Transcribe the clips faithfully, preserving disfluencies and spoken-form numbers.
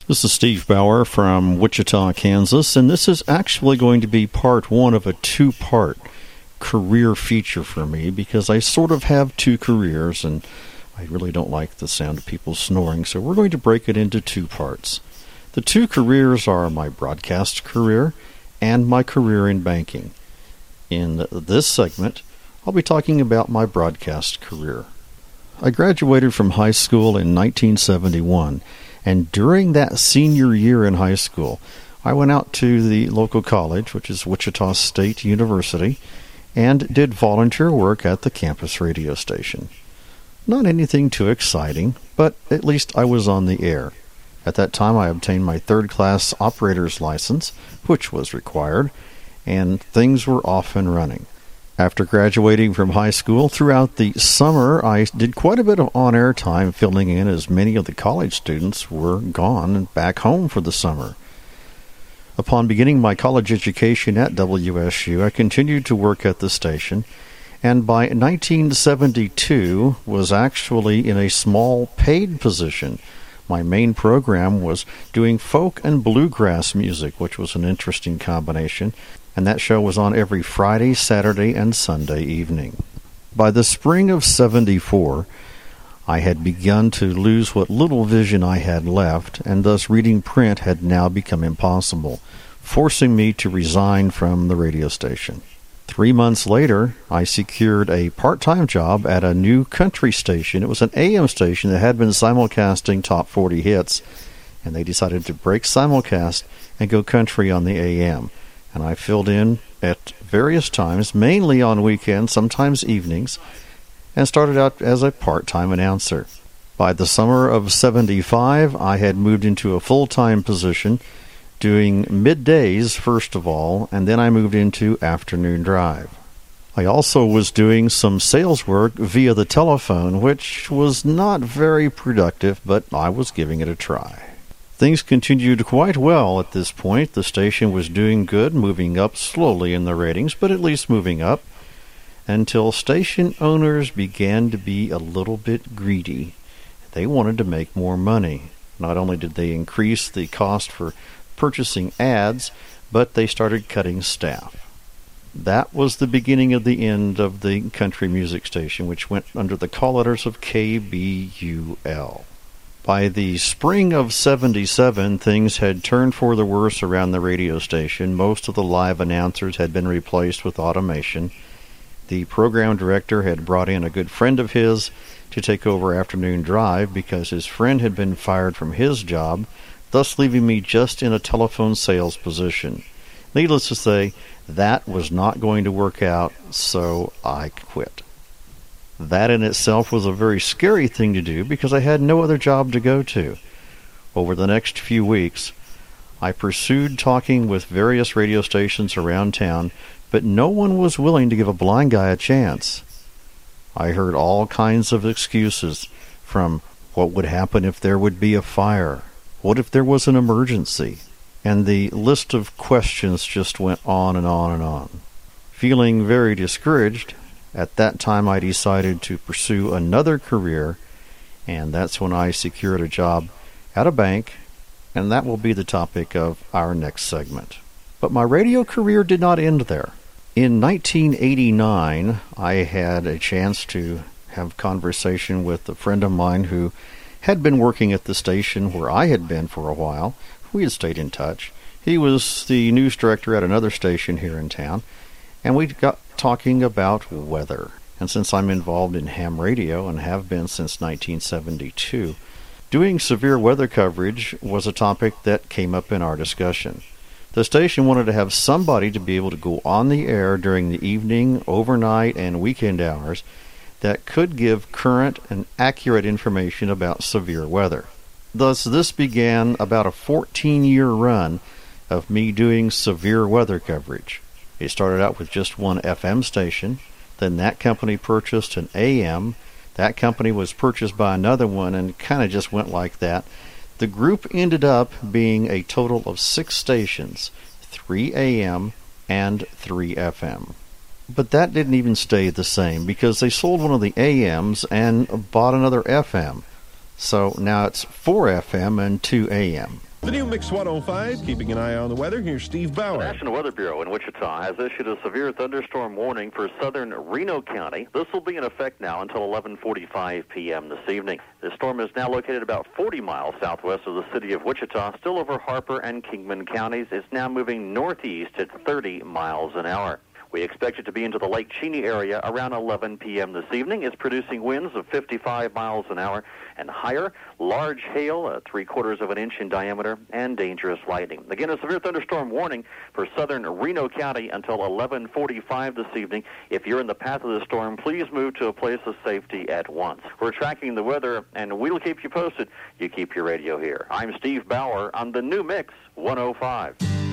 This is Steve Bauer from Wichita, Kansas, and this is actually going to be part one of a two-part career feature for me because I sort of have two careers and I really don't like the sound of people snoring, so we're going to break it into two parts. The two careers are my broadcast career and my career in banking. In this segment, I'll be talking about my broadcast career. I graduated from high school in nineteen seventy-one. And during that senior year in high school, I went out to the local college, which is Wichita State University, and did volunteer work at the campus radio station. Not anything too exciting, but at least I was on the air. At that time, I obtained my third-class operator's license, which was required, and things were off and running. After graduating from high school, throughout the summer, I did quite a bit of on-air time filling in as many of the college students were gone and back home for the summer. Upon beginning my college education at W S U, I continued to work at the station, and by nineteen seventy-two was actually in a small paid position. My main program was doing folk and bluegrass music, which was an interesting combination, and that show was on every Friday, Saturday, and Sunday evening. By the spring of seventy-four, I had begun to lose what little vision I had left, and thus reading print had now become impossible, forcing me to resign from the radio station. Three months later, I secured a part-time job at a new country station. It was an A M station that had been simulcasting top forty hits, and they decided to break simulcast and go country on the A M. And I filled in at various times, mainly on weekends, sometimes evenings, and started out as a part-time announcer. By the summer of seventy-five, I had moved into a full-time position, doing middays first of all, and then I moved into afternoon drive. I also was doing some sales work via the telephone, which was not very productive, but I was giving it a try. Things continued quite well at this point. The station was doing good, moving up slowly in the ratings, but at least moving up, until station owners began to be a little bit greedy. They wanted to make more money. Not only did they increase the cost for purchasing ads, but they started cutting staff. That was the beginning of the end of the country music station, which went under the call letters of K B U L. By the spring of seventy-seven, things had turned for the worse around the radio station. Most of the live announcers had been replaced with automation. The program director had brought in a good friend of his to take over afternoon drive because his friend had been fired from his job, thus leaving me just in a telephone sales position. Needless to say, that was not going to work out, so I quit. That in itself was a very scary thing to do because I had no other job to go to. Over the next few weeks, I pursued talking with various radio stations around town, but no one was willing to give a blind guy a chance. I heard all kinds of excuses, from what would happen if there would be a fire, what if there was an emergency, and the list of questions just went on and on and on. Feeling very discouraged, at that time I decided to pursue another career, and that's when I secured a job at a bank, and that will be the topic of our next segment. But my radio career did not end there. In nineteen eighty-nine, I had a chance to have conversation with a friend of mine who had been working at the station where I had been for a while. We had stayed in touch. He was the news director at another station here in town, and we got talking about weather. And since I'm involved in ham radio and have been since nineteen seventy-two, doing severe weather coverage was a topic that came up in our discussion. The station wanted to have somebody to be able to go on the air during the evening, overnight, and weekend hours that could give current and accurate information about severe weather. Thus, this began about a fourteen-year run of me doing severe weather coverage. It started out with just one F M station, then that company purchased an A M, that company was purchased by another one, and it kind of just went like that. The group ended up being a total of six stations, three A M and three F M. But that didn't even stay the same, because they sold one of the A Ms and bought another F M. So now it's four F M and two A M. The new Mix one oh five, keeping an eye on the weather. Here's Steve Bauer. The National Weather Bureau in Wichita has issued a severe thunderstorm warning for southern Reno County. This will be in effect now until eleven forty-five p.m. this evening. This storm is now located about forty miles southwest of the city of Wichita, still over Harper and Kingman counties. It's now moving northeast at thirty miles an hour. We expect it to be into the Lake Cheney area around eleven p.m. this evening. It's producing winds of fifty-five miles an hour and higher, large hail, uh, three-quarters of an inch in diameter, and dangerous lightning. Again, a severe thunderstorm warning for southern Reno County until eleven forty-five this evening. If you're in the path of the storm, please move to a place of safety at once. We're tracking the weather, and we'll keep you posted. You keep your radio here. I'm Steve Bauer on the new Mix one oh five.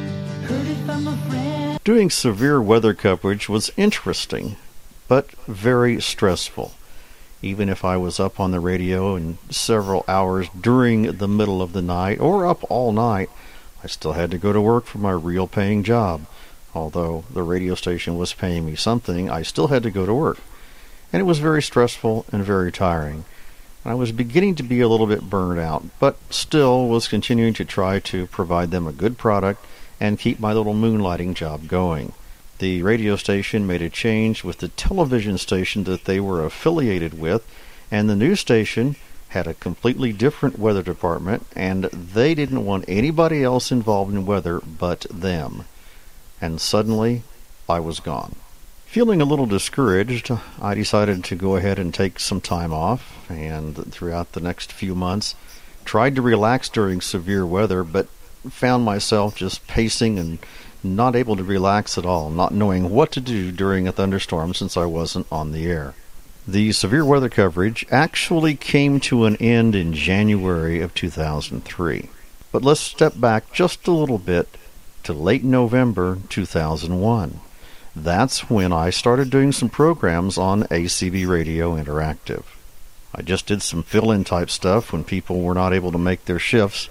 Doing severe weather coverage was interesting, but very stressful. Even if I was up on the radio in several hours during the middle of the night or up all night, I still had to go to work for my real paying job. Although the radio station was paying me something, I still had to go to work. And it was very stressful and very tiring. I was beginning to be a little bit burned out, but still was continuing to try to provide them a good product and keep my little moonlighting job going. The radio station made a change with the television station that they were affiliated with, and the news station had a completely different weather department, and they didn't want anybody else involved in weather but them. And suddenly, I was gone. Feeling a little discouraged, I decided to go ahead and take some time off, and throughout the next few months, tried to relax during severe weather, but found myself just pacing and not able to relax at all, not knowing what to do during a thunderstorm since I wasn't on the air. The severe weather coverage actually came to an end in January of two thousand three. But let's step back just a little bit to late November two thousand one. That's when I started doing some programs on A C B Radio Interactive. I just did some fill-in type stuff when people were not able to make their shifts.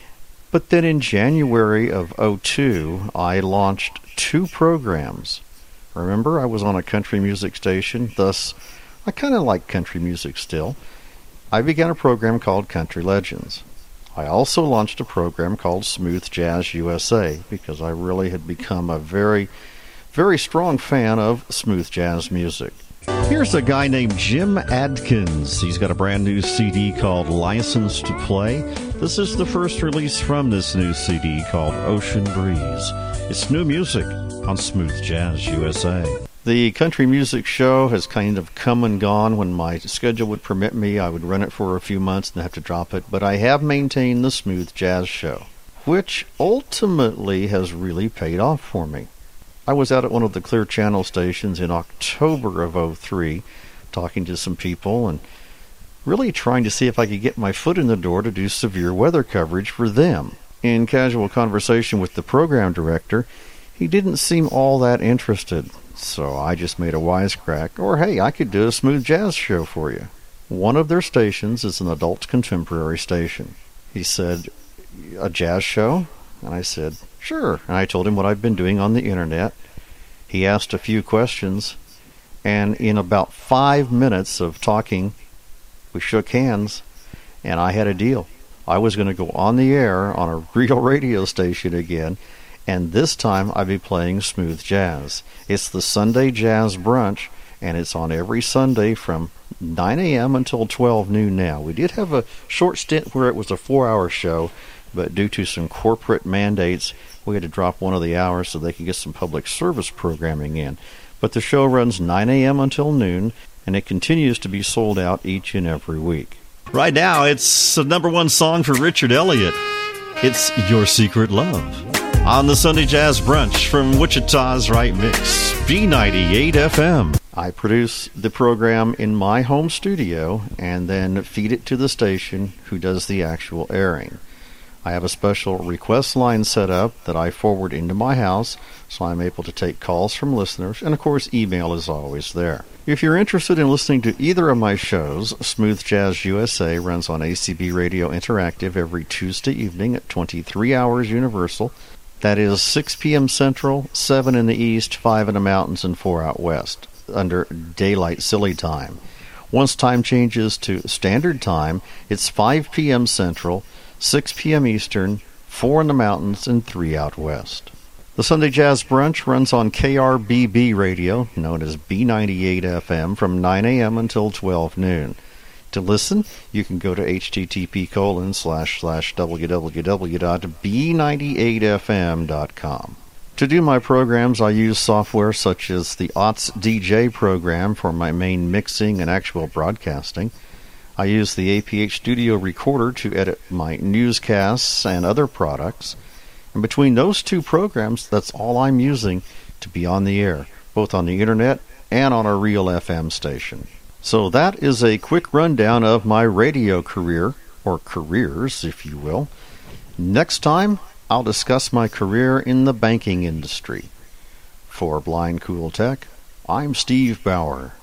But then in January of oh two, I launched two programs. Remember, I was on a country music station, thus I kind of like country music still. I began a program called Country Legends. I also launched a program called Smooth Jazz U S A because I really had become a very, very strong fan of smooth jazz music. Here's a guy named Jim Adkins. He's got a brand new C D called License to Play. This is the first release from this new C D called Ocean Breeze. It's new music on Smooth Jazz U S A. The country music show has kind of come and gone. When my schedule would permit me, I would run it for a few months and have to drop it. But I have maintained the Smooth Jazz show, which ultimately has really paid off for me. I was out at one of the Clear Channel stations in October of oh three, talking to some people and really trying to see if I could get my foot in the door to do severe weather coverage for them. In casual conversation with the program director, he didn't seem all that interested, so I just made a wisecrack, or hey, I could do a smooth jazz show for you. One of their stations is an adult contemporary station. He said, a jazz show? And I said, sure. And I told him what I've been doing on the internet. He asked a few questions, and in about five minutes of talking, we shook hands, and I had a deal. I was going to go on the air on a real radio station again, and this time I'd be playing smooth jazz. It's the Sunday Jazz Brunch, and it's on every Sunday from nine a.m. until twelve noon now. We did have a short stint where it was a four-hour show, but due to some corporate mandates, we had to drop one of the hours so they could get some public service programming in. But the show runs nine a.m. until noon, and it continues to be sold out each and every week. Right now, it's the number one song for Richard Elliott. It's Your Secret Love on the Sunday Jazz Brunch from Wichita's Right Mix, B ninety-eight F M. I produce the program in my home studio and then feed it to the station who does the actual airing. I have a special request line set up that I forward into my house, so I'm able to take calls from listeners, and of course email is always there. If you're interested in listening to either of my shows, Smooth Jazz U S A runs on A C B Radio Interactive every Tuesday evening at twenty-three hours Universal. That is six p.m. Central, seven in the East, five in the Mountains, and four out West, under Daylight Silly Time. Once time changes to Standard Time, it's five p.m. Central, six p.m. Eastern, four in the mountains, and three out west. The Sunday Jazz Brunch runs on K R B B radio, known as B ninety-eight F M, from nine a.m. until twelve noon. To listen, you can go to http colon slash slash www dot b ninety-eight f m dot com. To do my programs, I use software such as the O T S D J program for my main mixing and actual broadcasting. I use the A P H Studio Recorder to edit my newscasts and other products. And between those two programs, that's all I'm using to be on the air, both on the internet and on a real F M station. So that is a quick rundown of my radio career, or careers, if you will. Next time, I'll discuss my career in the banking industry. For Blind Cool Tech, I'm Steve Bauer.